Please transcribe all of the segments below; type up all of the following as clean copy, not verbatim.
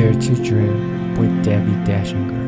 Dare to Dream with Debbie Dashinger.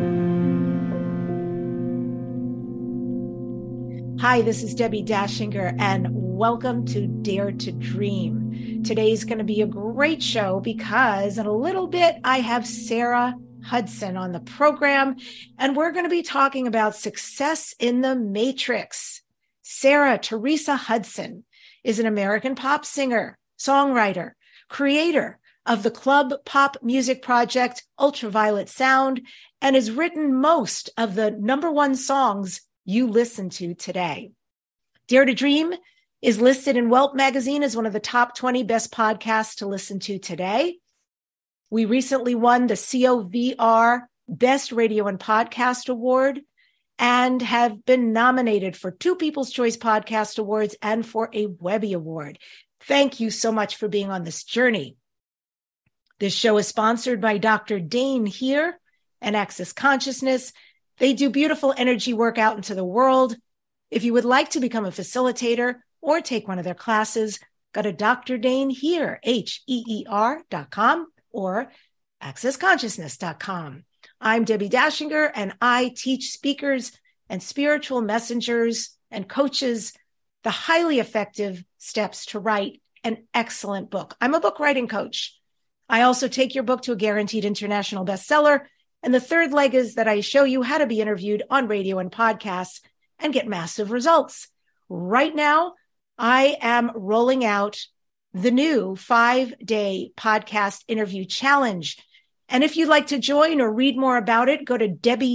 Hi, this is Debbie Dashinger, and welcome to Dare to Dream. Today's going to be a great show because in a little bit, I have Sarah Hudson on the program, and we're going to be talking about success in the Matrix. Sarah Teresa Hudson is an American pop singer, songwriter, creator of the club pop music project Ultraviolet Sound, and has written most of the number one songs you listen to today. Dare to Dream is listed in Welp magazine as one of the top 20 best podcasts to listen to today. We recently won the COVR Best Radio and Podcast Award and have been nominated for 2 People's Choice Podcast Awards and for a Webby Award. Thank you so much for being on this journey. This show is sponsored by Dr. Dane here and Access Consciousness. They do beautiful energy work out into the world. If you would like to become a facilitator or take one of their classes, go to Dr. Dane here, HEER.com or accessconsciousness.com. I'm Debbie Dashinger, and I teach speakers and spiritual messengers and coaches the highly effective steps to write an excellent book. I'm a book writing coach. I also take your book to a guaranteed international bestseller. And the third leg is that I show you how to be interviewed on radio and podcasts and get massive results. Right now, I am rolling out the new 5-day podcast interview challenge. And if you'd like to join or read more about it, go to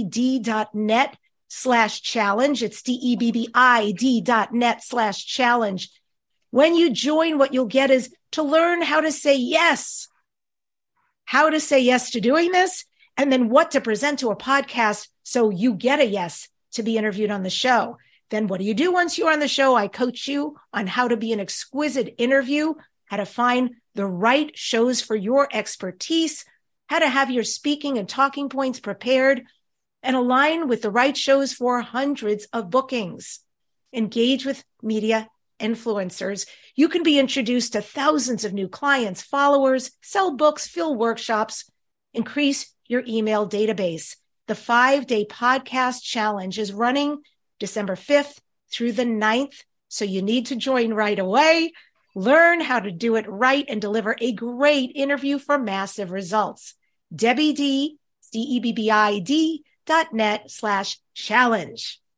debbied.net/challenge. It's DEBBID.net/challenge. When you join, what you'll get is to learn how to say yes to doing this, and then what to present to a podcast so you get a yes to be interviewed on the show. Then what do you do once you're on the show? I coach you on how to be an exquisite interview, how to find the right shows for your expertise, how to have your speaking and talking points prepared and align with the right shows for hundreds of bookings. Engage with media influencers. You can be introduced to thousands of new clients, followers, sell books, fill workshops, increase your email database. The 5-day podcast challenge is running December 5th through the 9th. So you need to join right away, learn how to do it right, and deliver a great interview for massive results. DebbieD, DEBBID.net/challenge.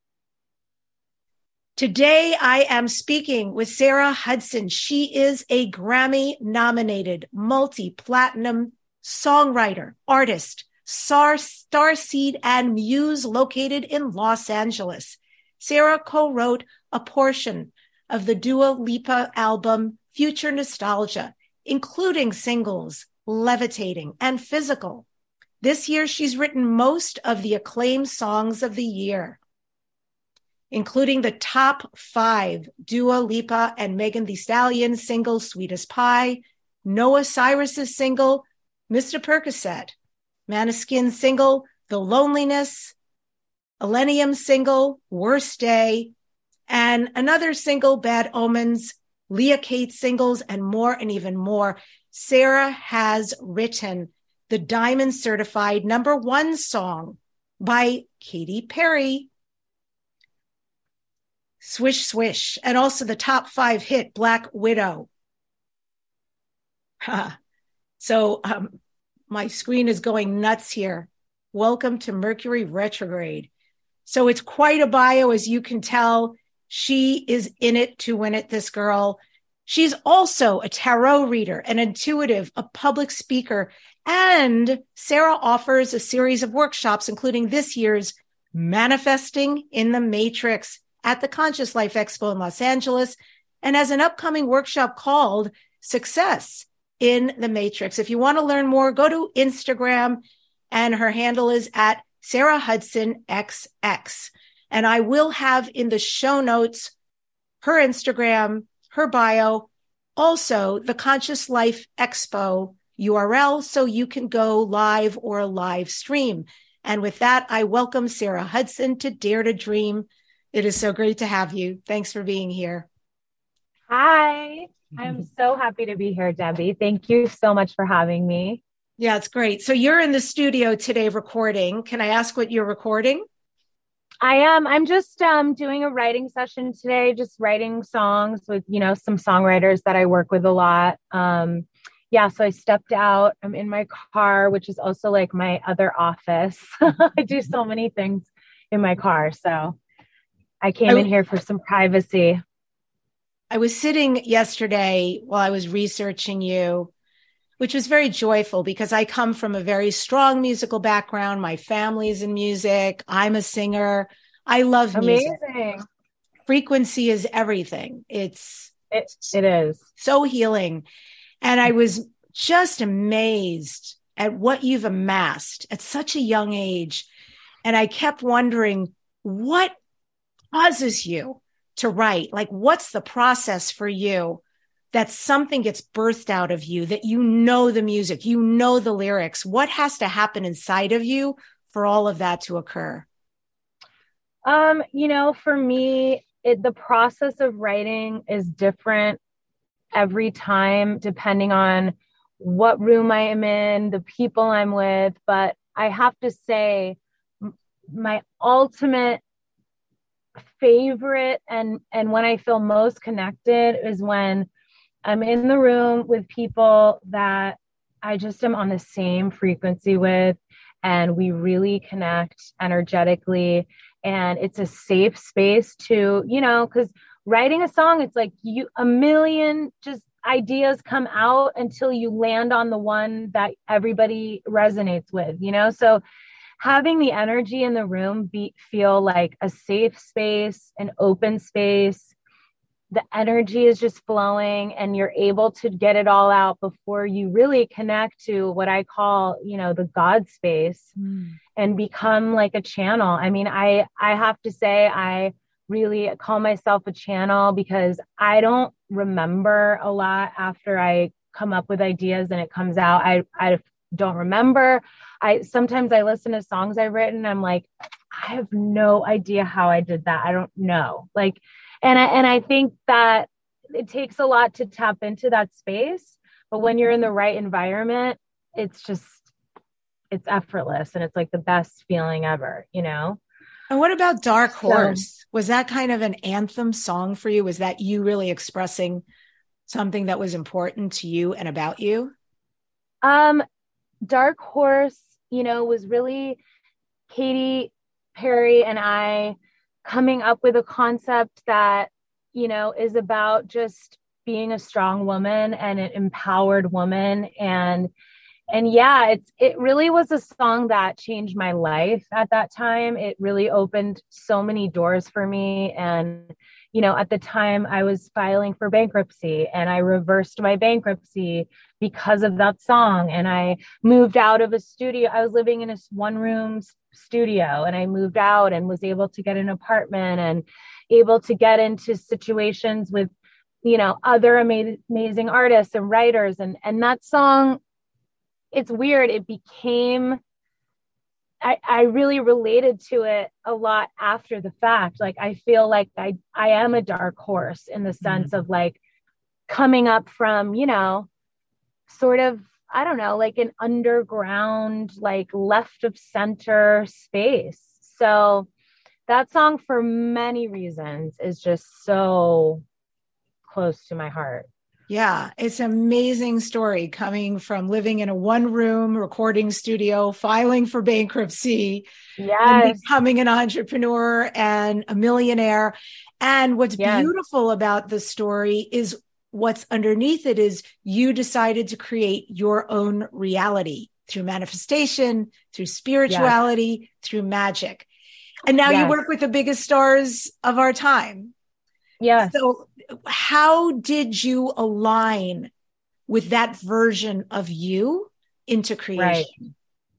Today, I am speaking with Sarah Hudson. She is a Grammy-nominated multi-platinum songwriter, artist, starseed, and muse located in Los Angeles. Sarah co-wrote a portion of the Dua Lipa album, Future Nostalgia, including singles Levitating and Physical. This year, she's written most of the acclaimed songs of the year, including the top 5 Dua Lipa and Megan Thee Stallion single, Sweet as Pie, Noah Cyrus's single, Mr. Percocet, Maneskin single, The Loneliness, Millennium single, Worst Day, and another single, Bad Omens, Leah Kate singles, and more and even more. Sarah has written the Diamond Certified #1 song by Katy Perry, Swish Swish, and also the top 5 hit, Black Widow. So my screen is going nuts here. Welcome to Mercury retrograde. So it's quite a bio, as you can tell. She is in it to win it, this girl. She's also a tarot reader, an intuitive, a public speaker, and Sarah offers a series of workshops, including this year's Manifesting in the Matrix at the Conscious Life Expo in Los Angeles, and has an upcoming workshop called Success in the Matrix. If you want to learn more, go to Instagram, and her handle is at Sarah Hudson XX. And I will have in the show notes her Instagram, her bio, also the Conscious Life Expo URL, so you can go live or live stream. And with that, I welcome Sarah Hudson to Dare to Dream. It is so great to have you. Thanks for being here. Hi, I'm so happy to be here, Debbie. Thank you so much for having me. Yeah, it's great. So you're in the studio today recording. Can I ask what you're recording? I am. I'm just doing a writing session today, just writing songs with, some songwriters that I work with a lot. Yeah, so I stepped out. I'm in my car, which is also like my other office. I do so many things in my car. So I came I, in here for some privacy. I was sitting yesterday while I was researching you, which was very joyful because I come from a very strong musical background. My family's in music. I'm a singer. I love music. Amazing. Frequency is everything. It's It is. so healing. And I was just amazed at what you've amassed at such a young age. And I kept wondering, what causes you to write? Like, what's the process for you that something gets birthed out of you, that you know the music, you know the lyrics? What has to happen inside of you for all of that to occur? For me, the process of writing is different every time, depending on what room I am in, the people I'm with. But I have to say, my ultimate favorite and when I feel most connected is when I'm in the room with people that I just am on the same frequency with, and we really connect energetically. And it's a safe space to, because writing a song, it's like a million just ideas come out until you land on the one that everybody resonates with. So having the energy in the room feel like a safe space, an open space, the energy is just flowing and you're able to get it all out before you really connect to what I call, the God space and become like a channel. I mean, I have to say, I really call myself a channel because I don't remember a lot after I come up with ideas and it comes out. I don't remember. Sometimes I listen to songs I've written. I'm like, I have no idea how I did that. I don't know. Like, and I think that it takes a lot to tap into that space, but when you're in the right environment, it's effortless and it's like the best feeling ever. And what about Dark So, Horse? Was that kind of an anthem song for you? Was that you really expressing something that was important to you and about you? um, Dark Horse, was really Katy Perry and I coming up with a concept that, is about just being a strong woman and an empowered woman. And yeah, it really was a song that changed my life at that time. It really opened so many doors for me. And, at the time I was filing for bankruptcy and I reversed my bankruptcy because of that song. And I moved out of a studio. I was living in a one room studio and I moved out and was able to get an apartment and able to get into situations with, other amazing artists and writers. And that song, it's weird. It became, I really related to it a lot after the fact. Like, I feel like I am a dark horse in the sense of like coming up from, sort of, I don't know, like an underground, like left of center space. So that song, for many reasons, is just so close to my heart. Yeah, it's an amazing story coming from living in a one room recording studio, filing for bankruptcy, and Yes. becoming an entrepreneur and a millionaire. And what's Yes. beautiful about the story is what's underneath it is you decided to create your own reality through manifestation, through Yes. spirituality, through magic. And now you Yes. work with the biggest stars of our time. Yes. So, how did you align with that version of you into Right. creation?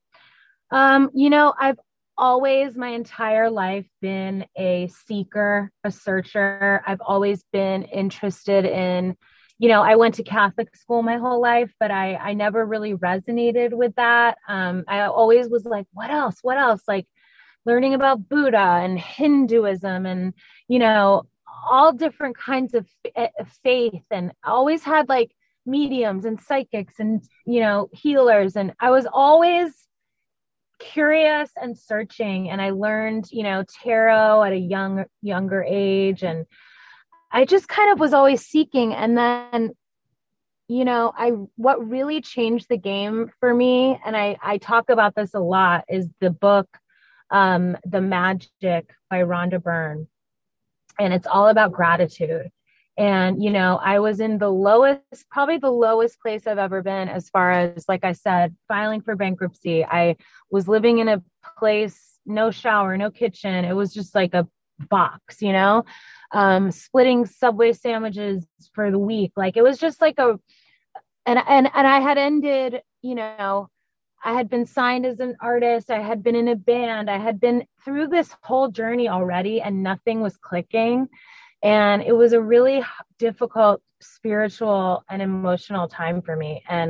I've always my entire life been a seeker, a searcher. I've always been interested in, I went to Catholic school my whole life, but I never really resonated with that. I always was like, what else? What else? Like learning about Buddha and Hinduism and, all different kinds of faith. And I always had like mediums and psychics and, healers. And I was always curious and searching. And I learned, tarot at a younger age. And I just kind of was always seeking. And then, what really changed the game for me, and I talk about this a lot, is the book, The Magic by Rhonda Byrne. And it's all about gratitude. And, I was in probably the lowest place I've ever been, as far as, like I said, filing for bankruptcy. I was living in a place, no shower, no kitchen. It was just like a box, splitting Subway sandwiches for the week. Like, it was just like and I had ended, I had been signed as an artist. I had been in a band. I had been through this whole journey already, and nothing was clicking. And it was a really difficult spiritual and emotional time for me. And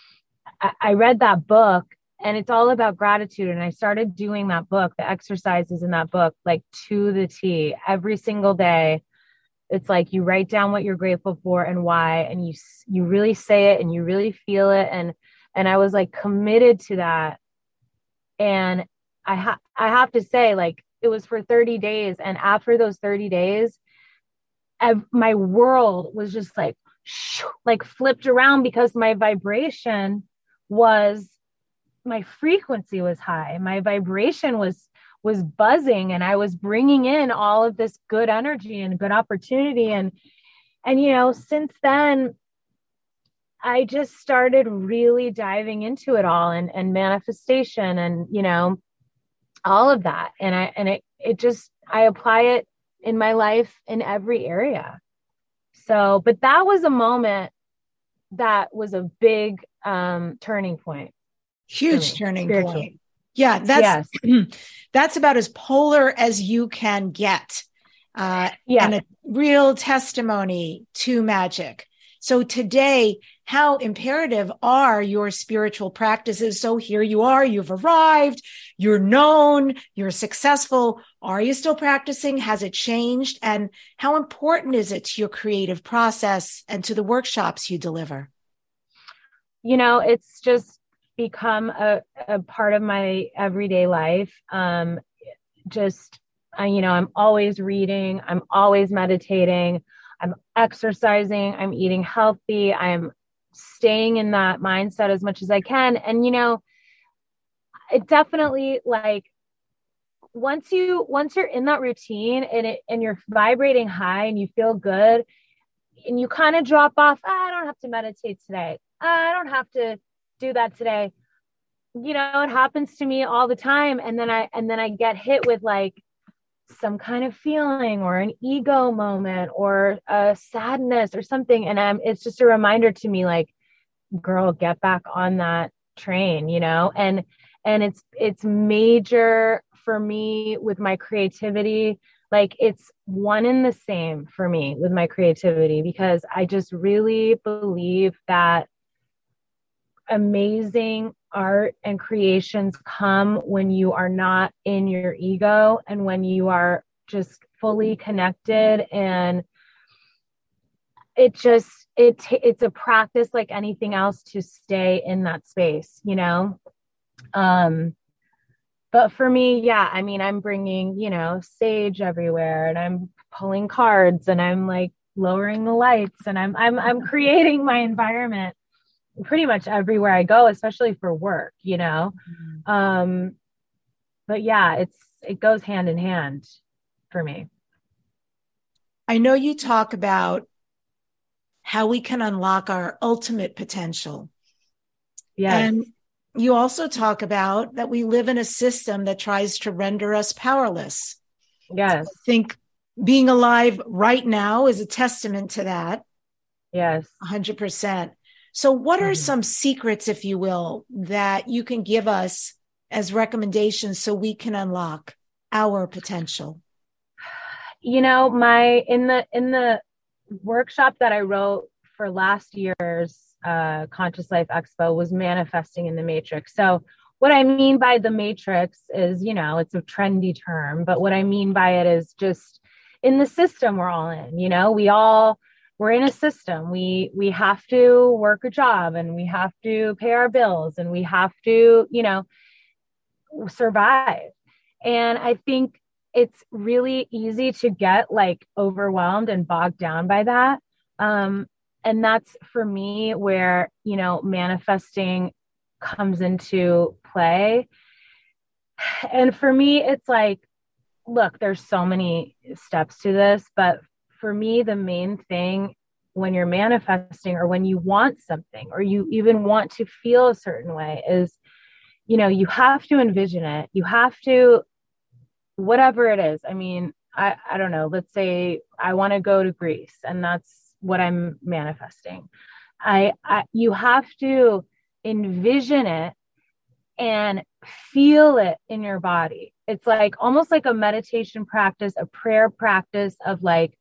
I read that book, and it's all about gratitude. And I started doing that book, the exercises in that book, like to the T, every single day. It's like you write down what you're grateful for and why, and you really say it and you really feel it. And I was like committed to that. And I have to say, like, it was for 30 days. And after those 30 days, my world was just like flipped around, because my vibration my frequency was high. My vibration was buzzing, and I was bringing in all of this good energy and good opportunity. And since then, I just started really diving into it all, and manifestation, and, all of that. And I apply it in my life in every area. So, but that was a moment that was a big turning point. Huge turning point. Yeah, that's about as polar as you can get. And a real testimony to magic. So today, how imperative are your spiritual practices? So here you are, you've arrived, you're known, you're successful. Are you still practicing? Has it changed? And how important is it to your creative process and to the workshops you deliver? It's just become a part of my everyday life. I'm always reading, I'm always meditating, I'm exercising, I'm eating healthy, I'm staying in that mindset as much as I can. And, it definitely, like, once you're in that routine and you're vibrating high and you feel good, and you kind of drop off, I don't have to meditate today, I don't have to do that today. It happens to me all the time. And then I get hit with like some kind of feeling or an ego moment or a sadness or something. And it's just a reminder to me, like, girl, get back on that train, and it's major for me with my creativity. Like, it's one and the same for me with my creativity, because I just really believe that amazing art and creations come when you are not in your ego and when you are just fully connected. And it's a practice like anything else to stay in that space, but for me, I'm bringing, sage everywhere, and I'm pulling cards, and I'm like lowering the lights, and I'm creating my environment pretty much everywhere I go, especially for work, Mm-hmm. But yeah, it goes hand in hand for me. I know you talk about how we can unlock our ultimate potential. Yes. And you also talk about that we live in a system that tries to render us powerless. Yes. I think being alive right now is a testament to that. Yes. 100%. So what are some secrets, if you will, that you can give us as recommendations so we can unlock our potential? In the workshop that I wrote for last year's Conscious Life Expo was manifesting in the matrix. So what I mean by the matrix is, it's a trendy term, but what I mean by it is just in the system we're all in, we're we're in a system. We have to work a job, and we have to pay our bills, and we have to, survive. And I think it's really easy to get like overwhelmed and bogged down by that. And that's for me where, manifesting comes into play. And for me, it's like, look, there's so many steps to this, but for me, the main thing when you're manifesting or when you want something or you even want to feel a certain way is, you have to envision it. You have to, whatever it is. I mean, I don't know, let's say I want to go to Greece and that's what I'm manifesting. You have to envision it and feel it in your body. It's like almost like a meditation practice, a prayer practice of like,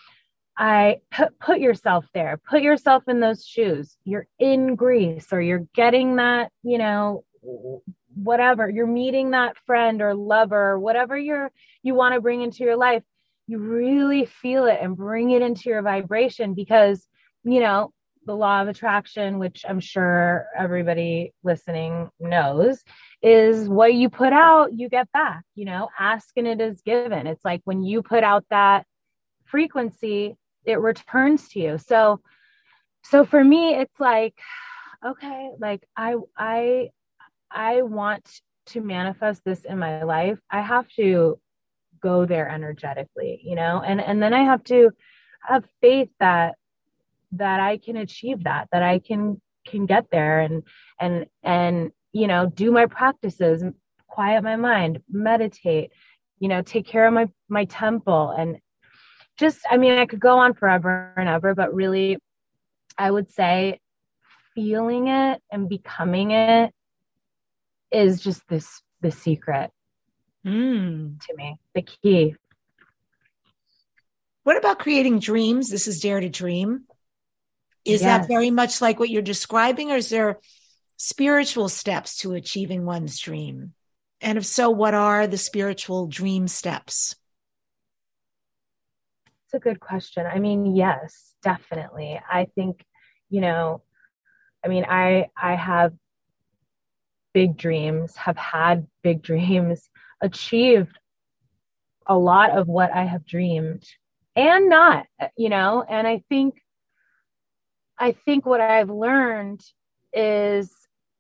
put yourself there, put yourself in those shoes. You're in Greece or you're getting that, whatever, you're meeting that friend or lover, or whatever you want to bring into your life. You really feel it and bring it into your vibration because, the law of attraction, which I'm sure everybody listening knows, is what you put out, you get back, ask and it is given. It's like when you put out that frequency, it returns to you. So for me, it's like, okay, like I want to manifest this in my life. I have to go there energetically, and then I have to have faith that I can achieve that I can get there and do my practices, quiet my mind, meditate, take care of my temple. And just, I could go on forever and ever, but really I would say feeling it and becoming it is just the secret to me, the key. What about creating dreams? This is Dare to Dream. Is that very much like what you're describing, or is there spiritual steps to achieving one's dream? And if so, what are the spiritual dream steps? It's a good question. Yes, definitely. I think, I have big dreams, have had big dreams, achieved a lot of what I have dreamed and not, and I think what I've learned is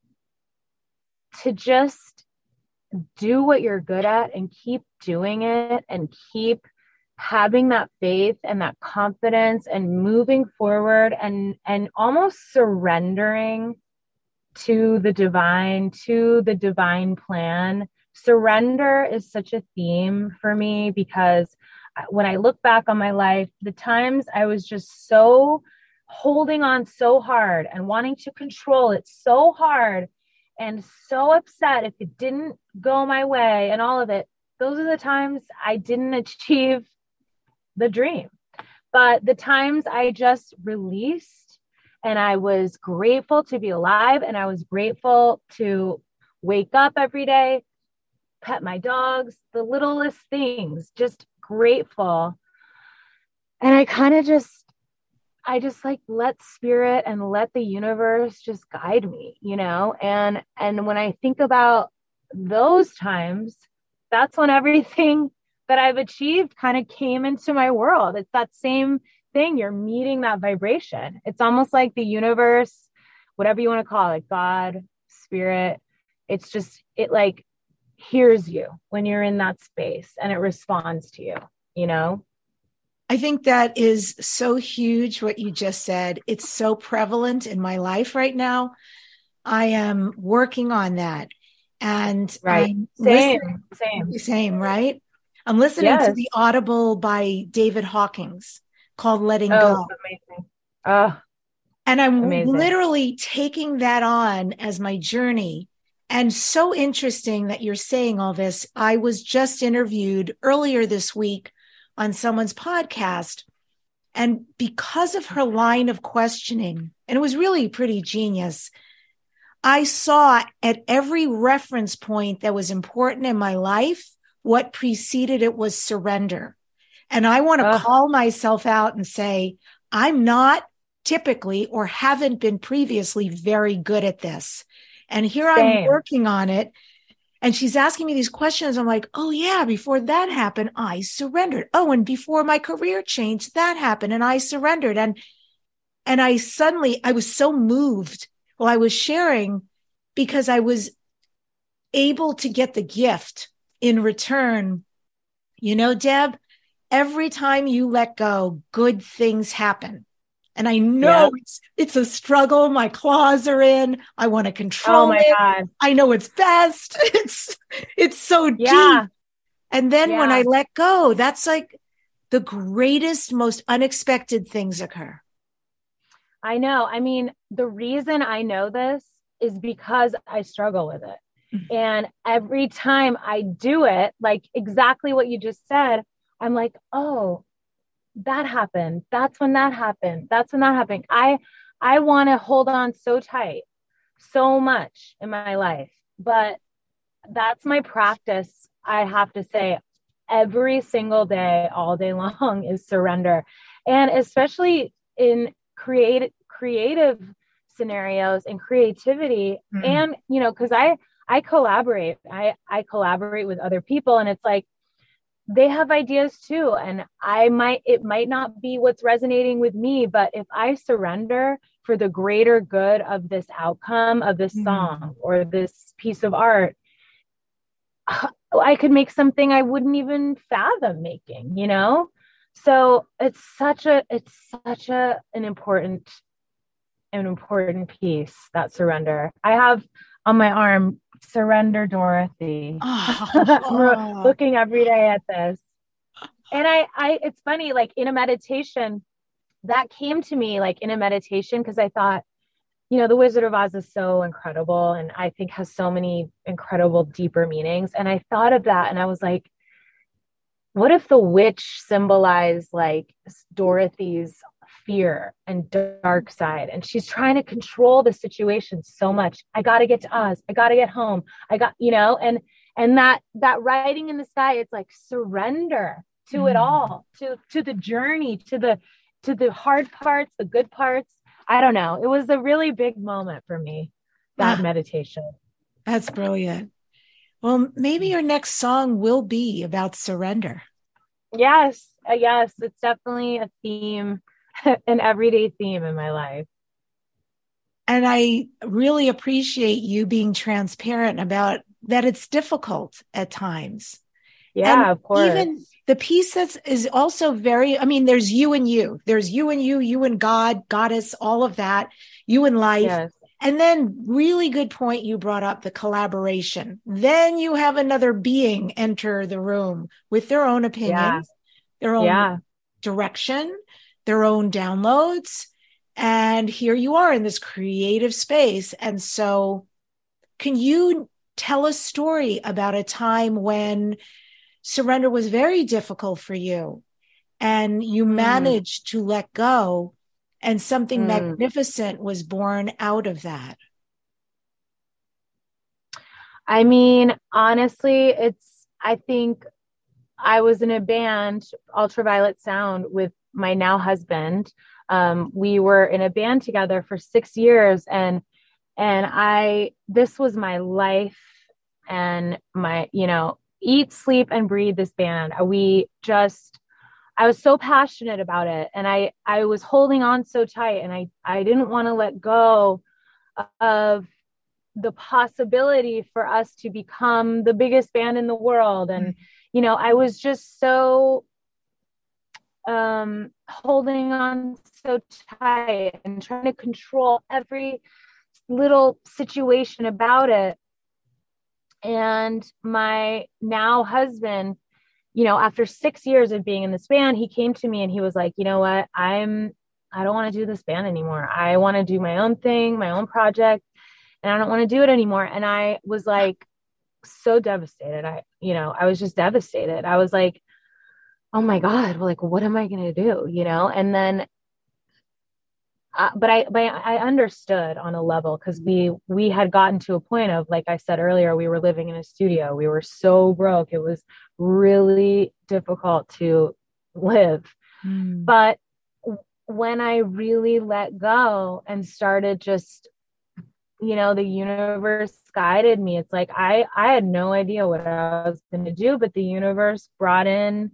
to just do what you're good at and keep doing it and keep having that faith and that confidence and moving forward and almost surrendering to the divine plan. Surrender is such a theme for me because when I look back on my life, the times I was just so holding on so hard and wanting to control it so hard and so upset if it didn't go my way and all of it, those are the times I didn't achieve the dream. But the times I just released and I was grateful to be alive and I was grateful to wake up every day, pet my dogs, the littlest things, just grateful. And I just like let spirit and let the universe just guide me, and when I think about those times, that's when everything that I've achieved kind of came into my world. It's that same thing. You're meeting that vibration. It's almost like the universe, whatever you want to call it, God, spirit. It's just, it like hears you when you're in that space and it responds to you, I think that is so huge, what you just said. It's so prevalent in my life right now. I am working on that. And right. Same, right? I'm listening to the Audible by David Hawkins called Letting Go. Amazing. And I'm literally taking that on as my journey. And so interesting that you're saying all this. I was just interviewed earlier this week on someone's podcast. And because of her line of questioning, and it was really pretty genius, I saw at every reference point that was important in my life, what preceded it was surrender. And I want to call myself out and say, I'm not typically or haven't been previously very good at this. And here I'm working on it. And she's asking me these questions. I'm like, oh yeah, before that happened, I surrendered. Oh, and before my career changed, that happened and I surrendered. And I was so moved while I was sharing because I was able to get the gift in return. You know, Deb, every time you let go, good things happen. And I know it's a struggle. My claws are in. I want to control it. God. I know it's best. It's so deep. And then when I let go, that's like the greatest, most unexpected things occur. I know. I mean, the reason I know this is because I struggle with it. Mm-hmm. And every time I do it, like exactly what you just said, I'm like, oh, that happened. That's when that happened. That's when that happened. I want to hold on so tight, so much in my life, but that's my practice. I have to say every single day, all day long is surrender. And especially in creative scenarios and creativity. Mm-hmm. And, you know, cause I collaborate, I collaborate with other people and it's like, they have ideas too. And it might not be what's resonating with me, but if I surrender for the greater good of this outcome of this song or this piece of art, I could make something I wouldn't even fathom making, you know? So it's such an important piece, that surrender. I have on my arm, Surrender Dorothy. I'm looking every day at this. And it's funny, like in a meditation, that came to me like in a meditation, because I thought, you know, The Wizard of Oz is so incredible and I think has so many incredible deeper meanings. And I thought of that and I was like, what if the witch symbolized like Dorothy's fear and dark side, and she's trying to control the situation so much. I got to get to Oz. I got to get home. You know, and that writing in the sky, it's like surrender to it all, to the journey, to the hard parts, the good parts. I don't know. It was a really big moment for me, that meditation. That's brilliant. Well, maybe your next song will be about surrender. Yes. Yes. It's definitely a theme, an everyday theme in my life. And I really appreciate you being transparent about that. It's difficult at times. Yeah, and of course. Even the piece is also very, I mean, there's you and you. There's you and you and God, goddess, all of that, you and life. Yes. And then really good point you brought up, the collaboration. Then you have another being enter the room with their own opinions, their own direction, their own downloads. And here you are in this creative space. And so can you tell a story about a time when surrender was very difficult for you and you managed to let go and something magnificent was born out of that? I mean, honestly, I think I was in a band, Ultraviolet Sound, with my now husband. We were in a band together for 6 years and this was my life and my, you know, eat, sleep, and breathe this band. I was so passionate about it and I was holding on so tight and I didn't want to let go of the possibility for us to become the biggest band in the world. And, you know, I was just so holding on so tight and trying to control every little situation about it. And my now husband, you know, after 6 years of being in this band, he came to me and he was like, you know what, I don't want to do this band anymore. I want to do my own thing, my own project, and I don't want to do it anymore. And I was like, so devastated. I was just devastated. I was like, oh my God, well, like, what am I going to do? You know? And then, but I understood on a level, because we had gotten to a point of, like I said earlier, we were living in a studio. We were so broke. It was really difficult to live. But when I really let go and started just, the universe guided me. It's like I had no idea what I was going to do, but the universe brought in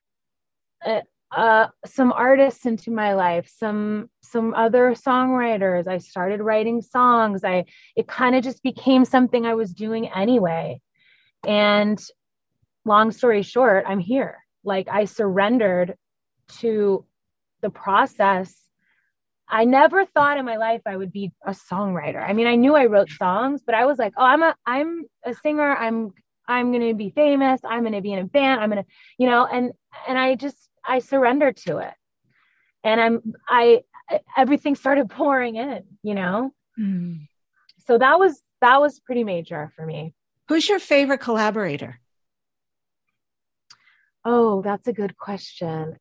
some artists into my life, some other songwriters. I started writing songs. It kind of just became something I was doing anyway. And long story short, I'm here. Like, I surrendered to the process. I never thought in my life I would be a songwriter. I mean, I knew I wrote songs, but I was like, oh, I'm a singer. I'm going to be famous. I'm going to be in a band. I'm going to, and I surrendered to it. And everything started pouring in, Mm. So that was pretty major for me. Who's your favorite collaborator? Oh, that's a good question.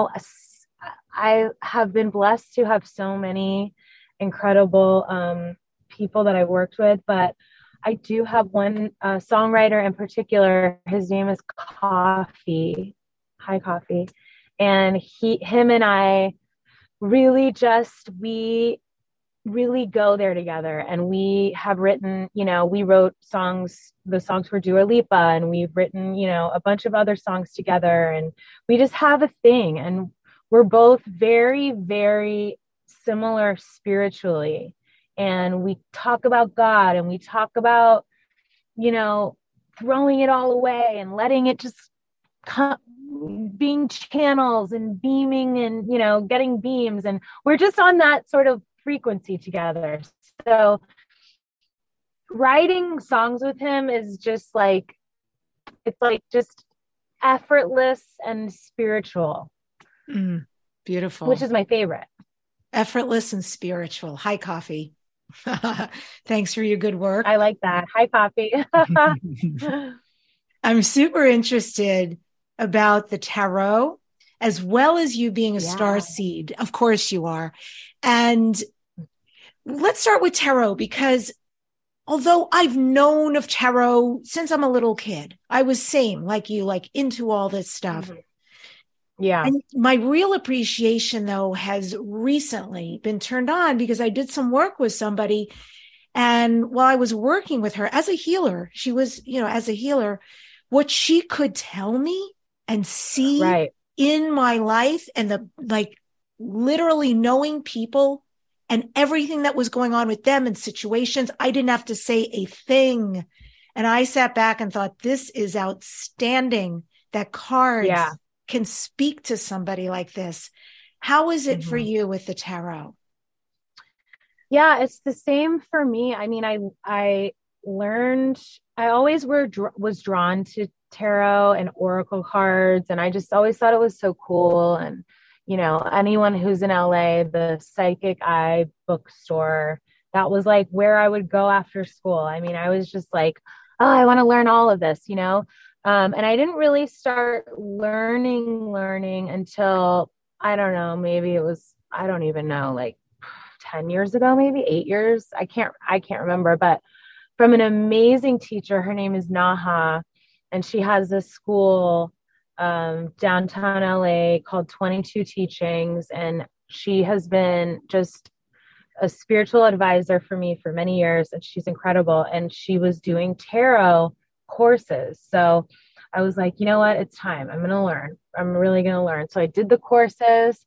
I have been blessed to have so many incredible people that I've worked with, but I do have one songwriter in particular. His name is Coffee. Hi, Coffee. And him and I really we really go there together. And we have written, we wrote the songs for Dua Lipa, and we've written, a bunch of other songs together, and we just have a thing. And we're both very, very similar spiritually. And we talk about God, and we talk about, throwing it all away and letting it just being channels and beaming and, getting beams. And we're just on that sort of frequency together. So writing songs with him is just like, it's like just effortless and spiritual. Beautiful. Which is my favorite. Effortless and spiritual. Hi, Coffee. Thanks for your good work. I like that. Hi, Coffee. I'm super interested about the tarot, as well as you being a star seed. Of course you are. And let's start with tarot, because although I've known of tarot since I'm a little kid, I was same like you, like into all this stuff. Mm-hmm. Yeah. And my real appreciation, though, has recently been turned on because I did some work with somebody. And while I was working with her as a healer, she was, as a healer, what she could tell me and see in my life, and literally knowing people and everything that was going on with them in situations, I didn't have to say a thing. And I sat back and thought, this is outstanding that cards can speak to somebody like this. How is it for you with the tarot? Yeah, it's the same for me. I mean, I learned, I always was drawn to tarot and oracle cards, and I just always thought it was so cool. And anyone who's in LA, the Psychic Eye bookstore, that was like where I would go after school. I mean, I was just like, oh, I want to learn all of this, and I didn't really start learning until, I don't know, maybe it was, I don't even know, like 10 years ago, maybe 8 years. I can't remember, but from an amazing teacher. Her name is Naha, and she has this school downtown LA called 22 Teachings. And she has been just a spiritual advisor for me for many years, and she's incredible. And she was doing tarot courses. So I was like, you know what? It's time. I'm going to learn. I'm really going to learn. So I did the courses.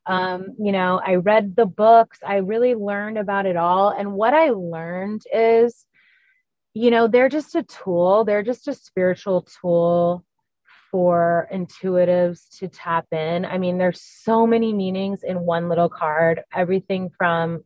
I read the books. I really learned about it all. And what I learned is, they're just a tool. They're just a spiritual tool for intuitives to tap in. I mean, there's so many meanings in one little card, everything from,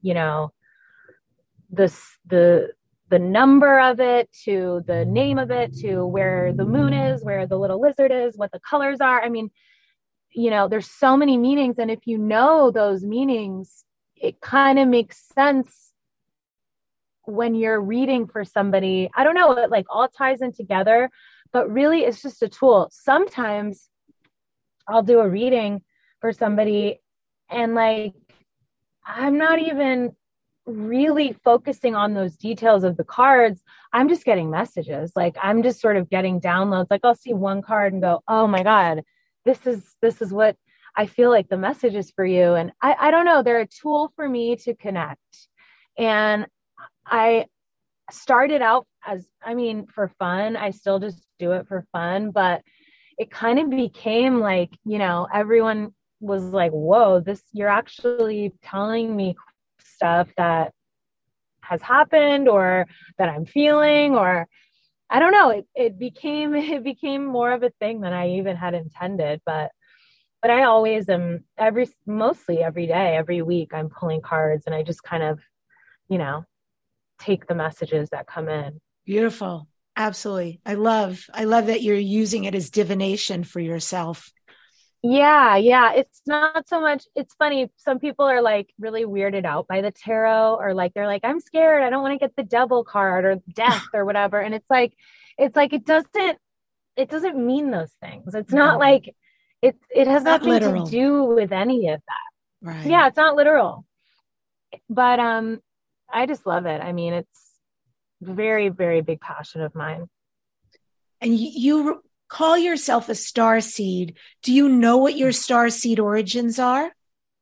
the number of it to the name of it, to where the moon is, where the little lizard is, what the colors are. I mean, there's so many meanings. And if you know those meanings, it kind of makes sense when you're reading for somebody. I don't know, it like all ties in together, but really it's just a tool. Sometimes I'll do a reading for somebody and like, I'm not even really focusing on those details of the cards. I'm just getting messages. Like, I'm just sort of getting downloads. Like, I'll see one card and go, oh my God, this is what I feel like the message is for you. And I don't know, they're a tool for me to connect. And I started out for fun. I still just do it for fun, but it kind of became like, everyone was like, whoa, you're actually telling me stuff that has happened or that I'm feeling, or I don't know. It became more of a thing than I even had intended, but I always am mostly every day, every week, I'm pulling cards, and I just kind of, take the messages that come in. Beautiful. Absolutely. I love that you're using it as divination for yourself. Yeah. It's not so much. It's funny. Some people are like really weirded out by the tarot, or like, they're like, I'm scared. I don't want to get the devil card or death or whatever. And it's like, it doesn't mean those things. It's not like it has nothing literal to do with any of that. Right. Yeah. It's not literal, but, I just love it. I mean, it's a very, very big passion of mine. And you call yourself a star seed. Do you know what your star seed origins are?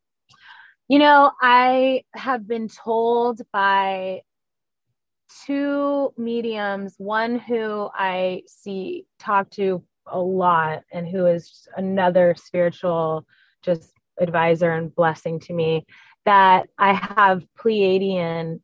I have been told by two mediums, one who I talk to a lot, and who is another spiritual just advisor and blessing to me, that I have Pleiadian,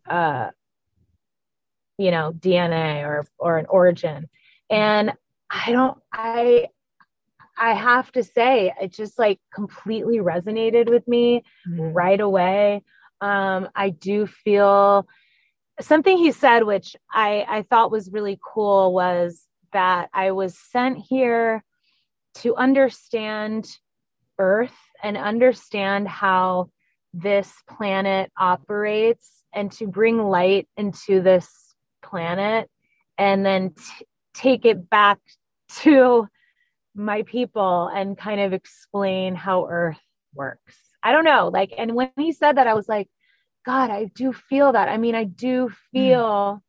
DNA or an origin. And I have to say, it just like completely resonated with me right away. I do feel something he said, which I thought was really cool, was that I was sent here to understand Earth and understand how this planet operates, and to bring light into this planet, and then take it back to my people and kind of explain how Earth works. I don't know. Like, and when he said that, I was like, God, I do feel that. I mean, I do feel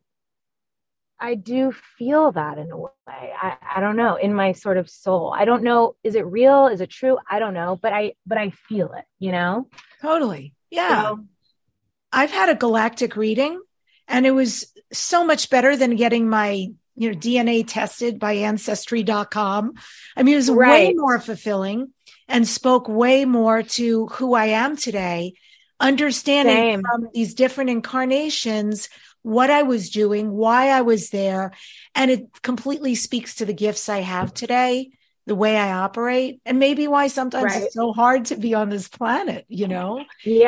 that in a way. I don't know, in my sort of soul. I don't know. Is it real? Is it true? I don't know, but I feel it, Totally. Yeah. So, I've had a galactic reading, and it was so much better than getting my, DNA tested by ancestry.com. I mean, it was way more fulfilling and spoke way more to who I am today, understanding from these different incarnations what I was doing, why I was there. And it completely speaks to the gifts I have today, the way I operate, and maybe why sometimes it's so hard to be on this planet, Yeah.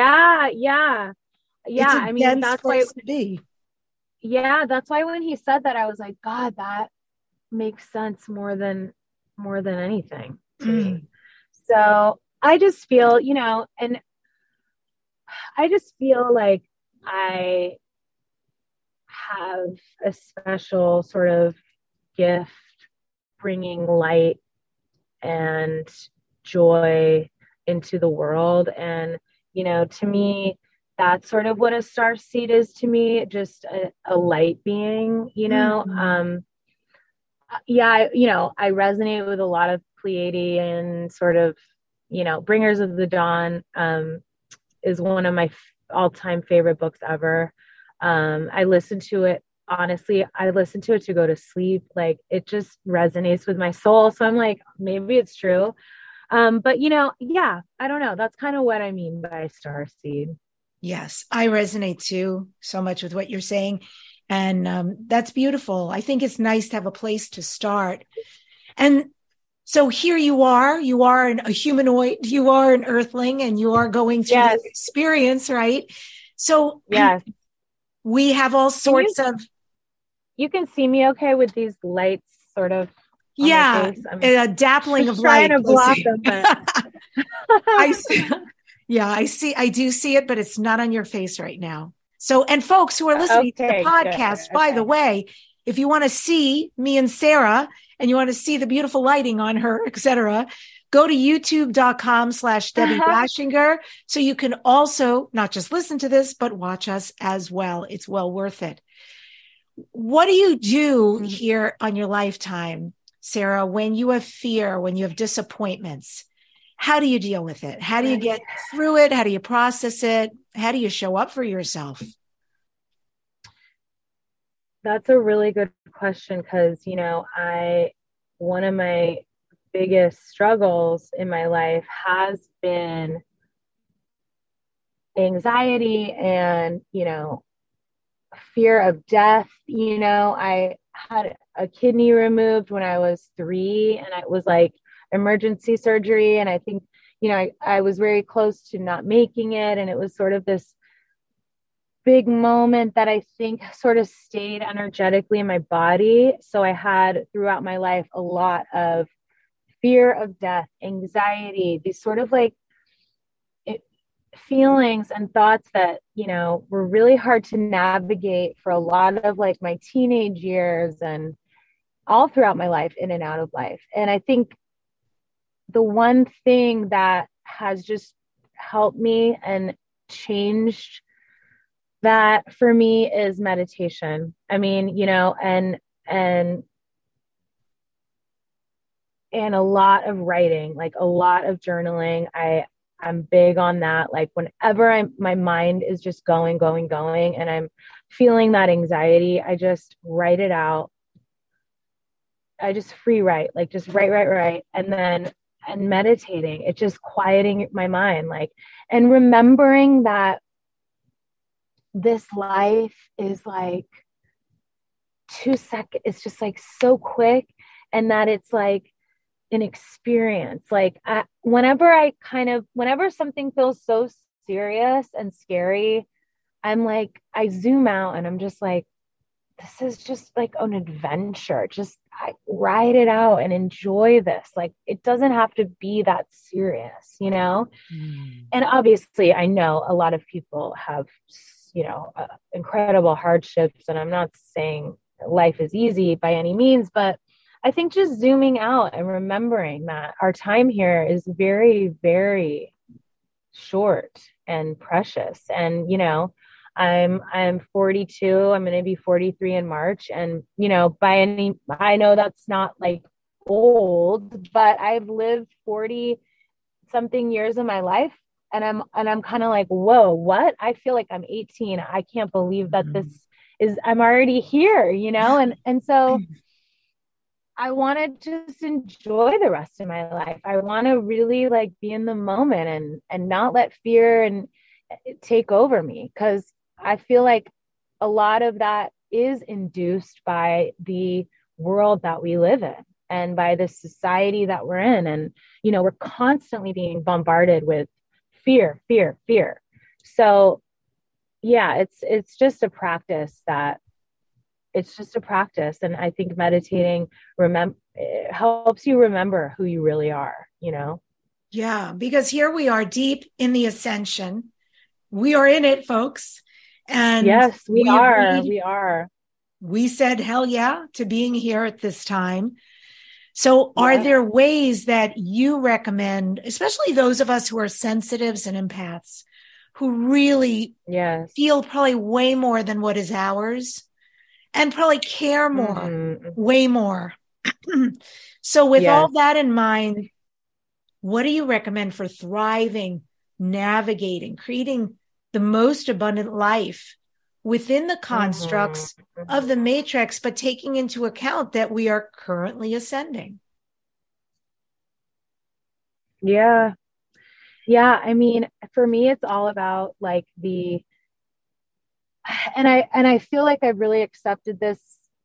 I mean, that's why to be. Yeah. That's why when he said that, I was like, God, that makes sense more than anything to me. So I just feel, and I just feel like I have a special sort of gift bringing light and joy into the world. And, to me, that's sort of what a star seed is to me, just a light being, I resonate with a lot of Pleiadian sort of, Bringers of the Dawn is one of my all-time favorite books ever. I listen to it, honestly, to go to sleep. Like, it just resonates with my soul. So I'm like, maybe it's true. But I don't know. That's kind of what I mean by star seed. Yes, I resonate too so much with what you're saying. And that's beautiful. I think it's nice to have a place to start. And so here you are a humanoid, you are an earthling, and you are going through this experience, right? So we have all sorts of... You can see me okay with these lights sort of on my face? A dappling of light. Trying to block them, but... I do see it, but it's not on your face right now. So, and folks who are listening to the podcast, by the way, if you want to see me and Sarah, and you want to see the beautiful lighting on her, etc., go to youtube.com/Debbie Dashinger. So you can also not just listen to this, but watch us as well. It's well worth it. What do you do here on your lifetime, Sarah, when you have fear, when you have disappointments? how do you deal with it? How do you get through it? How do you process it? How do you show up for yourself? That's a really good question because, one of my biggest struggles in my life has been anxiety and, fear of death. I had a kidney removed when I was 3, and it was like emergency surgery. And I think, I was very close to not making it. And it was sort of this big moment that I think sort of stayed energetically in my body. So I had throughout my life a lot of fear of death, anxiety, these sort of like feelings and thoughts that, were really hard to navigate for a lot of like my teenage years and all throughout my life, in and out of life. And I think the one thing that has just helped me and changed that for me is meditation. I mean, and a lot of writing, like a lot of journaling. I'm big on that. Like whenever my mind is just going, and I'm feeling that anxiety, I just write it out. I just free write, like just write. And meditating, it's just quieting my mind, like, and remembering that this life is like 2 seconds. It's just like so quick, and that it's like an experience. Like whenever something feels so serious and scary, I'm like, I zoom out and I'm just like, this is just like an adventure. Just I ride it out and enjoy this. Like it doesn't have to be that serious, And obviously I know a lot of people have, incredible hardships, and I'm not saying life is easy by any means, but I think just zooming out and remembering that our time here is very, very short and precious. And, I'm 42. I'm going to be 43 in March. And, I know that's not like old, but I've lived 40 something years of my life. And I'm kind of like, whoa, what? I feel like I'm 18. I can't believe that I'm already here, And so I want to just enjoy the rest of my life. I want to really like be in the moment and not let fear and take over me, because I feel like a lot of that is induced by the world that we live in and by the society that we're in. And, we're constantly being bombarded with fear. So yeah, it's just a practice. And I think meditating it helps you remember who you really are, Yeah, because here we are deep in the ascension. We are in it, folks. And yes, we are. We said hell yeah to being here at this time. So are there ways that you recommend, especially those of us who are sensitives and empaths, who really feel probably way more than what is ours and probably care more, way more. So with all that in mind, what do you recommend for thriving, navigating, creating the most abundant life within the constructs of the matrix, but taking into account that we are currently ascending? Yeah. I mean, for me, it's all about like and I feel like I've really accepted this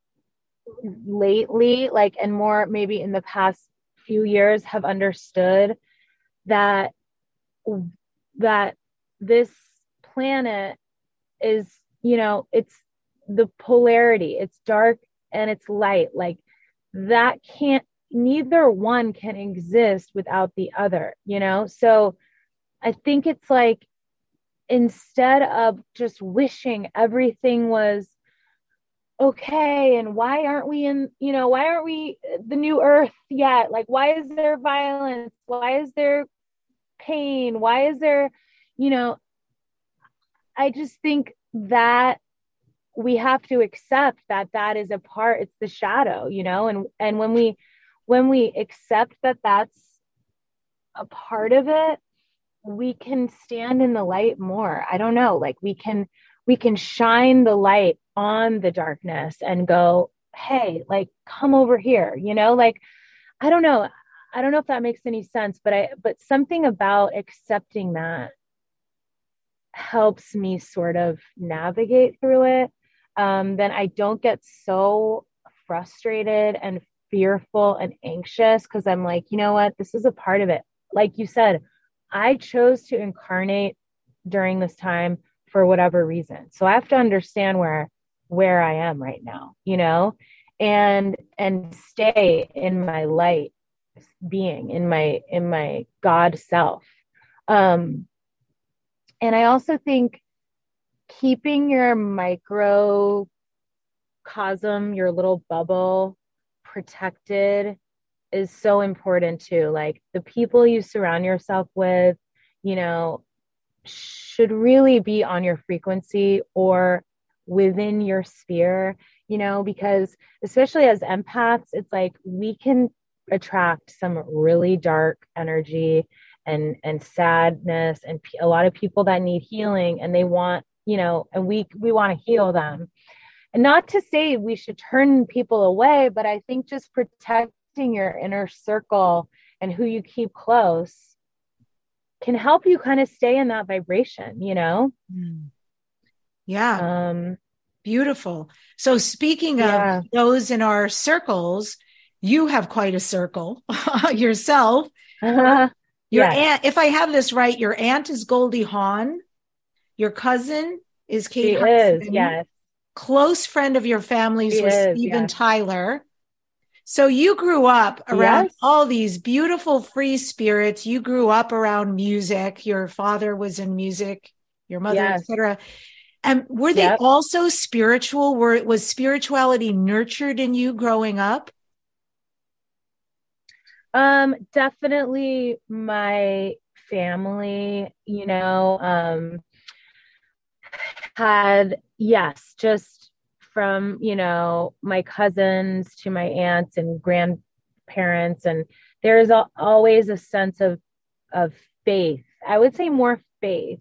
lately, like, and more maybe in the past few years have understood that this planet is, it's the polarity, it's dark and it's light, like that neither one can exist without the other, So I think it's like, instead of just wishing everything was okay, and why aren't we the new earth yet? Like, why is there violence? Why is there pain? Why is there, I just think that we have to accept that is a part, it's the shadow, and when we accept that that's a part of it, we can stand in the light more. I don't know, like we can shine the light on the darkness and go, hey, like come over here, like I don't know. I don't know if that makes any sense, but something about accepting that helps me sort of navigate through it. Then I don't get so frustrated and fearful and anxious because I'm like, you know what? This is a part of it. Like you said, I chose to incarnate during this time for whatever reason. So I have to understand where I am right now, and stay in my light being, in my God self. And I also think keeping your microcosm, your little bubble protected is so important too. Like the people you surround yourself with, should really be on your frequency or within your sphere, because especially as empaths, it's like we can attract some really dark energy and sadness and a lot of people that need healing, and they want, and we want to heal them. And not to say we should turn people away, but I think just protecting your inner circle and who you keep close can help you kind of stay in that vibration, Yeah. Beautiful. So speaking of those in our circles, you have quite a circle yourself. Your aunt, if I have this right, your aunt is Goldie Hawn. Your cousin is Kate Hudson. Is, yes. Close friend of your family's was Steven Tyler. So you grew up around all these beautiful free spirits. You grew up around music. Your father was in music, your mother, etc. And were they also spiritual? Was spirituality nurtured in you growing up? Definitely my family, had, just from, my cousins to my aunts and grandparents. And there's always a sense of faith. I would say more faith.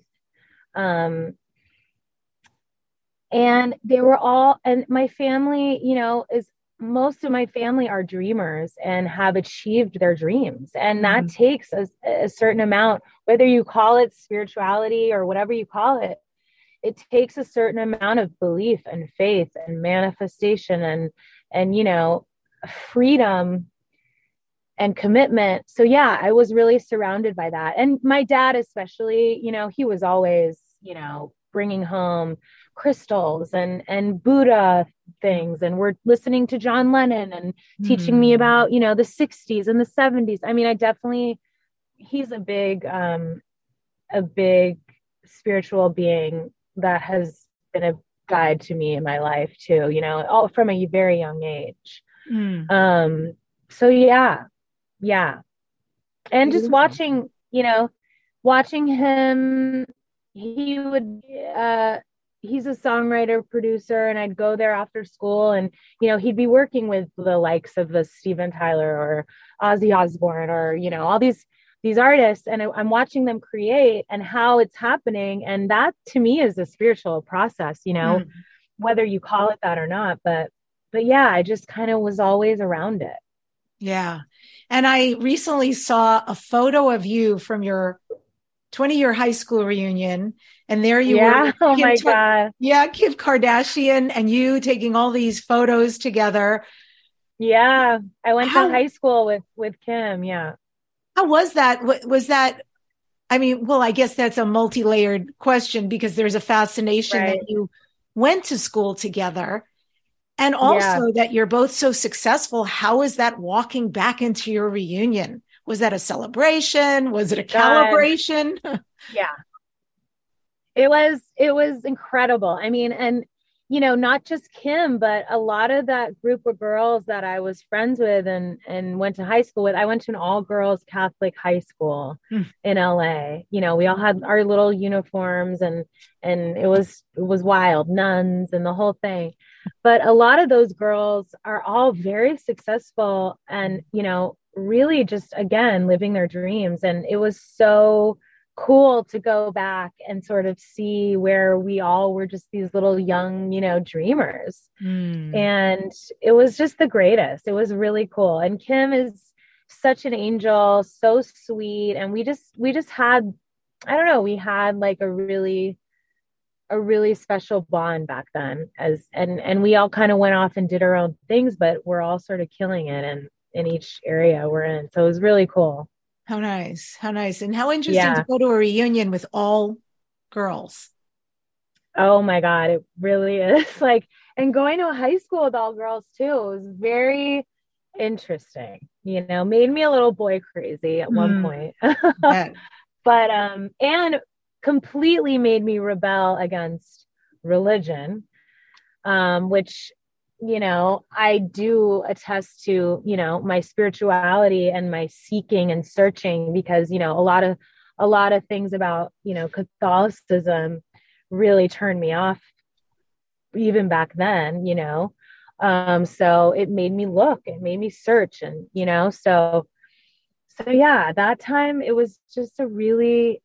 And they were all, and my family, most of my family are dreamers and have achieved their dreams. And that takes a certain amount, whether you call it spirituality or whatever you call it, it takes a certain amount of belief and faith and manifestation and freedom and commitment. So I was really surrounded by that. And my dad, especially, he was always, bringing home crystals and Buddha things. And we're listening to John Lennon and teaching me about, the 60s and the 70s. I mean, he's a big spiritual being that has been a guide to me in my life too, all from a very young age. So and just watching him, he's a songwriter, producer, and I'd go there after school and, he'd be working with the likes of the Steven Tyler or Ozzy Osbourne or, all these artists, and I'm watching them create and how it's happening. And that to me is a spiritual process, whether you call it that or not, but I just kind of was always around it. Yeah. And I recently saw a photo of you from your 20-year high school reunion. And there you were. Oh my God. Yeah. Kim Kardashian and you taking all these photos together. Yeah. I went to high school with Kim. Yeah. How was that? Was that, I mean, well, I guess that's a multi-layered question because there's a fascination that you went to school together and also that you're both so successful. How is that walking back into your reunion? Was that a celebration? Was it a calibration? Yeah. It was incredible. I mean, and not just Kim, but a lot of that group of girls that I was friends with and went to high school with. I went to an all girls Catholic high school in LA. We all had our little uniforms and it was wild, nuns and the whole thing. But a lot of those girls are all very successful and, really just, again, living their dreams. And it was so cool to go back and sort of see where we all were just these little young, dreamers. And it was just the greatest. It was really cool. And Kim is such an angel, so sweet. And we just had, I don't know, we had like a really special bond back then, and we all kind of went off and did our own things, but we're all sort of killing it in each area we're in. So it was really cool. How nice. And how interesting to go to a reunion with all girls. Oh my God, it really is. And going to a high school with all girls too, it was very interesting, made me a little boy crazy at one point. But, and completely made me rebel against religion, which, I do attest to, my spirituality and my seeking and searching, because, a lot of things about, Catholicism really turned me off even back then, so it made me look, it made me search, and, so yeah, that time it was just a really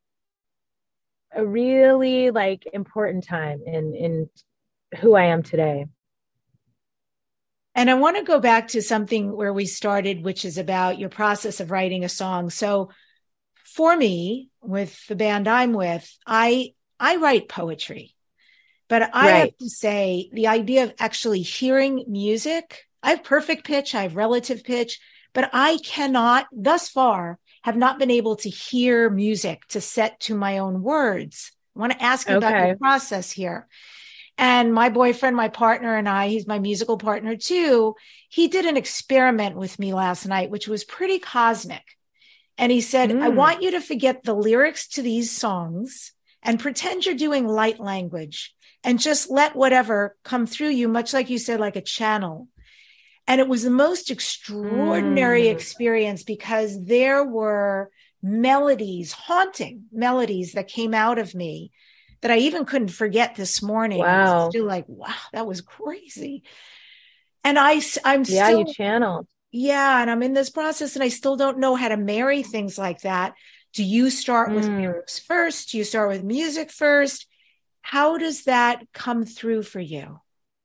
like important time in who I am today. And I want to go back to something where we started, which is about your process of writing a song. So for me, with the band I'm with, I write poetry, but I have to say the idea of actually hearing music, I have perfect pitch, I have relative pitch, but I cannot, thus far, have not been able to hear music to set to my own words. I want to ask you about your process here. And my boyfriend, my partner, and I, he's my musical partner too, he did an experiment with me last night, which was pretty cosmic. And he said, I want you to forget the lyrics to these songs and pretend you're doing light language and just let whatever come through you, much like you said, like a channel. And it was the most extraordinary experience, because there were melodies, haunting melodies that came out of me that I even couldn't forget this morning. Wow. I was still like, wow, that was crazy. And I'm still, you channeled. Yeah. And I'm in this process and I still don't know how to marry things like that. Do you start with lyrics first? Do you start with music first? How does that come through for you?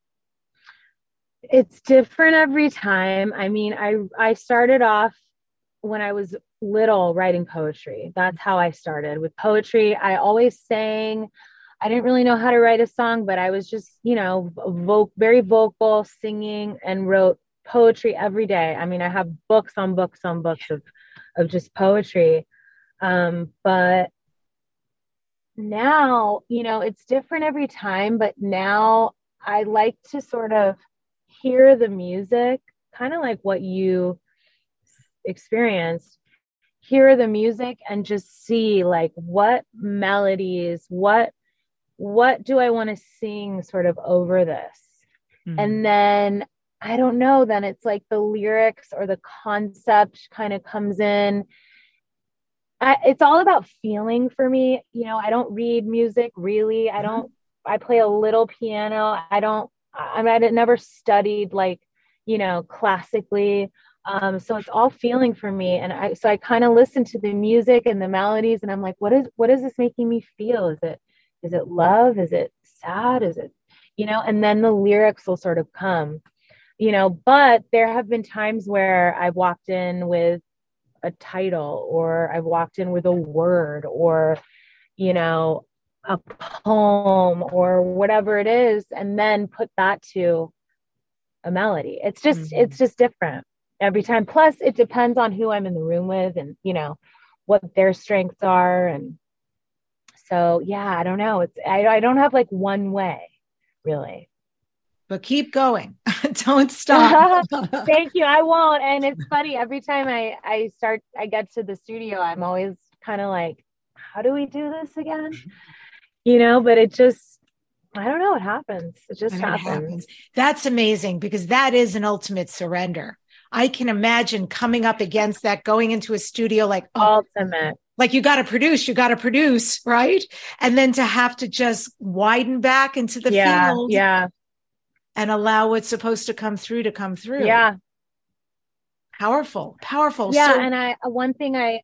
It's different every time. I mean, I started off when I was little writing poetry. That's how I started with poetry. I always sang. I didn't really know how to write a song, but I was just, very vocal, singing, and wrote poetry every day. I mean, I have books on books on books of just poetry. But now, it's different every time, but now I like to sort of hear the music, kind of like what you experienced, hear the music and just see like what melodies, what do I want to sing sort of over this? And then I don't know, then it's like the lyrics or the concept kind of comes in. It's all about feeling for me. I don't read music really. I play a little piano. I never studied classically. So it's all feeling for me. And I kind of listen to the music and the melodies and I'm like, what is this making me feel? Is it love? Is it sad? Is it, and then the lyrics will sort of come, but there have been times where I've walked in with a title, or I've walked in with a word, or, a poem or whatever it is, and then put that to a melody. It's just different every time. Plus it depends on who I'm in the room with and, what their strengths are. And so, yeah, I don't know. I don't have like one way really, but keep going. Don't stop. Thank you. I won't. And it's funny. Every time I get to the studio, I'm always kind of like, how do we do this again? But it just, I don't know. It happens. It just happens. That's amazing, because that is an ultimate surrender. I can imagine coming up against that, going into a studio like, ultimate. Like you got to produce, right? And then to have to just widen back into the field. Yeah. and allow what's supposed to come through to come through. Yeah. Powerful. Yeah. So, And one thing I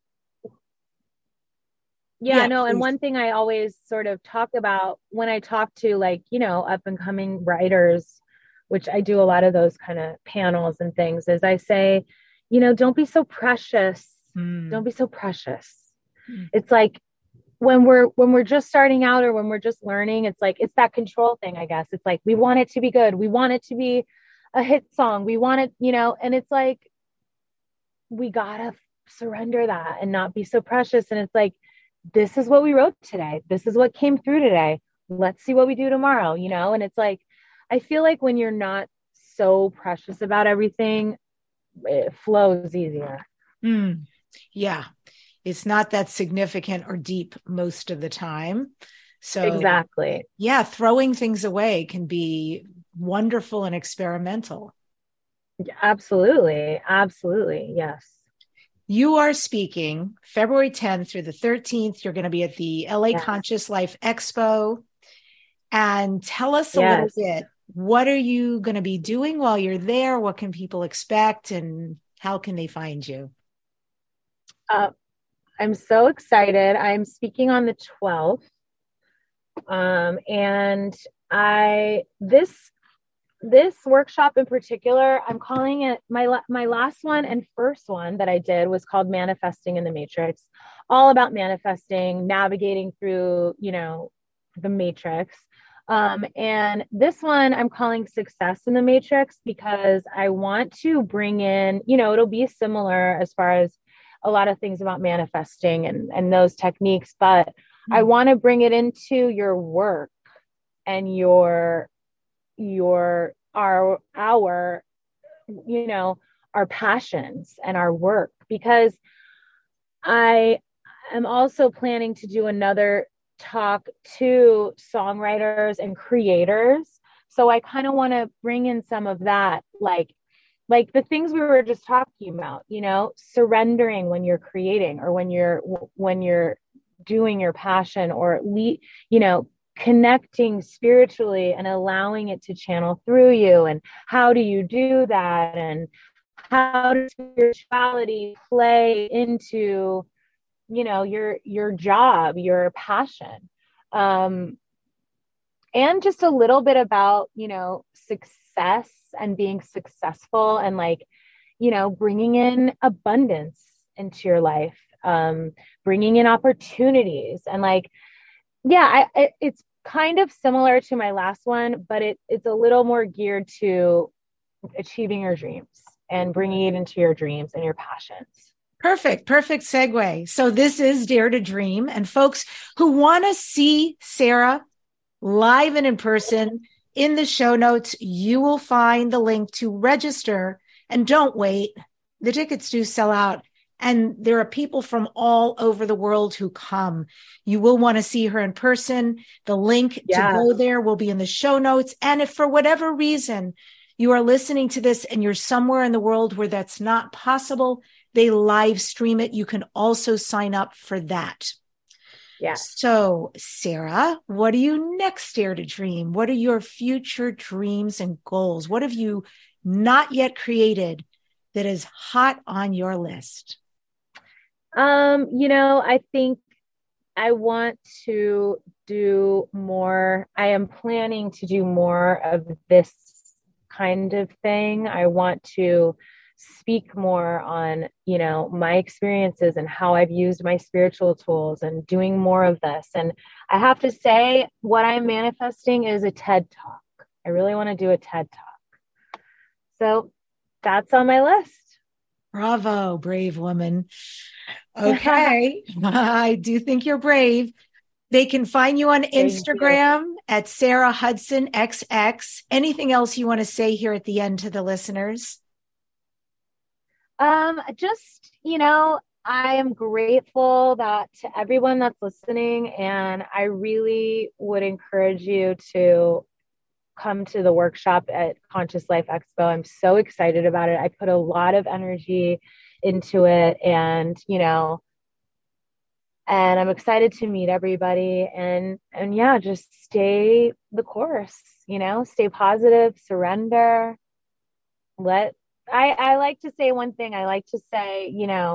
always sort of talk about when I talk to, like, up and coming writers, which I do a lot of those kind of panels and things, is I say, don't be so precious. Don't be so precious. It's like, when we're just starting out, or when we're just learning, it's like, it's that control thing, I guess. It's like, we want it to be good. We want it to be a hit song. We want it, and it's like, we gotta surrender that and not be so precious. And it's like, this is what we wrote today. This is what came through today. Let's see what we do tomorrow, And it's like, I feel like when you're not so precious about everything, it flows easier. Yeah. It's not that significant or deep most of the time. So exactly. Yeah. Throwing things away can be wonderful and experimental. Absolutely. Absolutely. Yes. You are speaking February 10th through the 13th. You're going to be at the LA Conscious Life Expo. And tell us a little bit, what are you going to be doing while you're there? What can people expect, and how can they find you? I'm so excited. I'm speaking on the 12th. And this workshop in particular, I'm calling it my last one and first one that I did was called Manifesting in the Matrix, all about manifesting, navigating through, the matrix. And this one I'm calling Success in the Matrix, because I want to bring in, it'll be similar as far as a lot of things about manifesting and those techniques, but I want to bring it into your work and our passions and our work, because I am also planning to do another talk to songwriters and creators. So I kind of want to bring in some of that, like the things we were just talking about, surrendering when you're creating, or when you're doing your passion, or connecting spiritually and allowing it to channel through you. And how do you do that? And how does spirituality play into, your job, your passion? And just a little bit about, success and being successful, and bringing in abundance into your life, bringing in opportunities, and it's kind of similar to my last one, but it's a little more geared to achieving your dreams and bringing it into your dreams and your passions. Perfect segue. So this is Dare to Dream, and folks who want to see Sarah live and in person, in the show notes, you will find the link to register. And don't wait. The tickets do sell out. And there are people from all over the world who come. You will want to see her in person. The link to go there will be in the show notes. And if for whatever reason you are listening to this and you're somewhere in the world where that's not possible, they live stream it. You can also sign up for that. Yeah. So, Sarah, what do you next dare to dream? What are your future dreams and goals? What have you not yet created that is hot on your list? I think I want to do more. I am planning to do more of this kind of thing. I want to speak more on, my experiences and how I've used my spiritual tools, and doing more of this. And I have to say, what I'm manifesting is a TED Talk. I really want to do a TED Talk. So that's on my list. Bravo, brave woman. Okay. I do think you're brave. They can find you on Instagram at Sarah Hudson XX. Anything else you want to say here at the end to the listeners? Just, I am grateful to everyone that's listening, and I really would encourage you to come to the workshop at Conscious Life Expo. I'm so excited about it. I put a lot of energy into it, and, And I'm excited to meet everybody and yeah, just stay the course, stay positive, surrender. I like to say one thing. I like to say,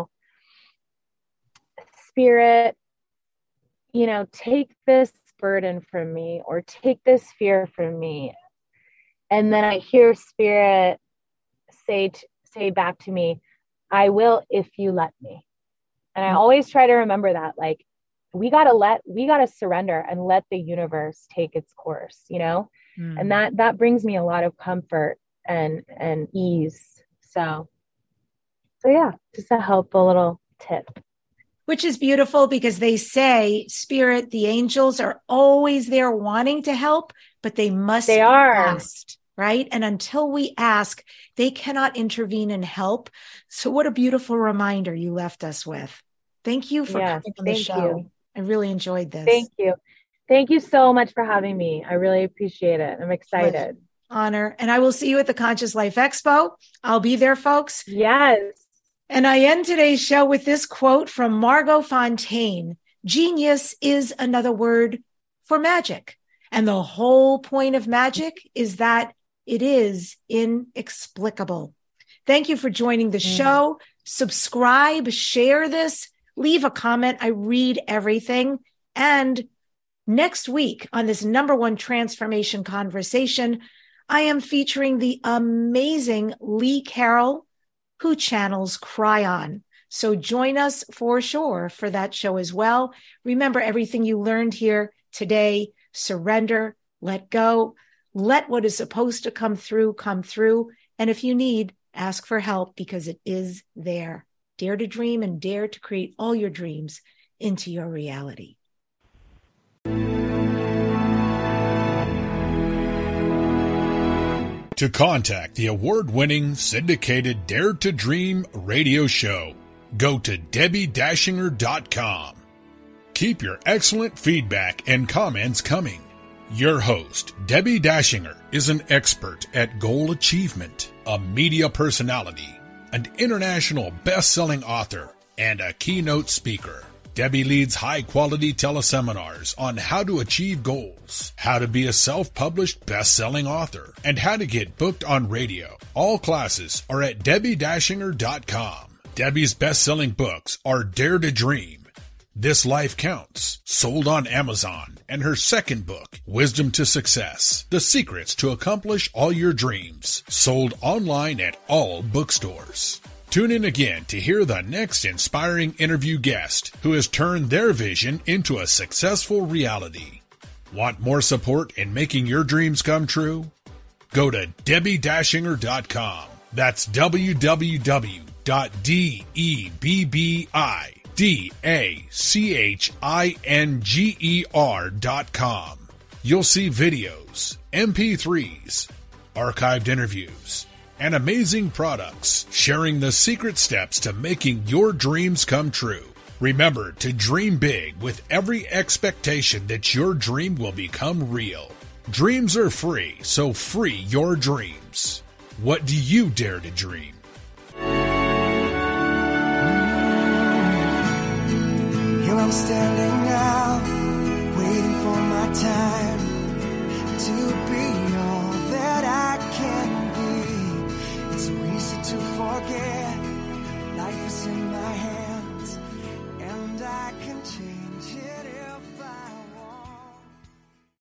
spirit, take this burden from me or take this fear from me. And then I hear spirit say back to me, I will if you let me. And I always try to remember that, like, we got to surrender and let the universe take its course, and that brings me a lot of comfort and ease. So yeah, just a helpful little tip. Which is beautiful because they say, Spirit, the angels are always there wanting to help, but they be asked, right? And until we ask, they cannot intervene and help. So what a beautiful reminder you left us with. Thank you for coming on the show. I really enjoyed this. Thank you. Thank you so much for having me. I really appreciate it. I'm excited. Pleasure. Honor. And I will see you at the Conscious Life Expo. I'll be there, folks. Yes. And I end today's show with this quote from Margot Fontaine. Genius is another word for magic. And the whole point of magic is that it is inexplicable. Thank you for joining the show. Subscribe, share this, leave a comment. I read everything. And next week on this #1 transformation conversation, I am featuring the amazing Lee Carroll, who channels Cryon. So join us for sure for that show as well. Remember everything you learned here today. Surrender, let go, let what is supposed to come through. And if you need, ask for help because it is there. Dare to dream and dare to create all your dreams into your reality. To contact the award-winning syndicated Dare to Dream radio show, go to DebbieDashinger.com. Keep your excellent feedback and comments coming. Your host, Debbie Dashinger, is an expert at goal achievement, a media personality, an international best-selling author, and a keynote speaker. Debbie leads high-quality teleseminars on how to achieve goals, how to be a self-published best-selling author, and how to get booked on radio. All classes are at DebbieDashinger.com. Debbie's best-selling books are Dare to Dream, This Life Counts, sold on Amazon, and her second book, Wisdom to Success, The Secrets to Accomplish All Your Dreams, sold online at all bookstores. Tune in again to hear the next inspiring interview guest who has turned their vision into a successful reality. Want more support in making your dreams come true? Go to DebbieDashinger.com. That's www.DebbieDashinger.com. You'll see videos, MP3s, archived interviews, and amazing products sharing the secret steps to making your dreams come true. Remember to dream big with every expectation that your dream will become real. Dreams are free, so free your dreams. What do you dare to dream? Here I'm standing now, waiting for my time to be all that I can be. It's so easy to forget, life is in my hands.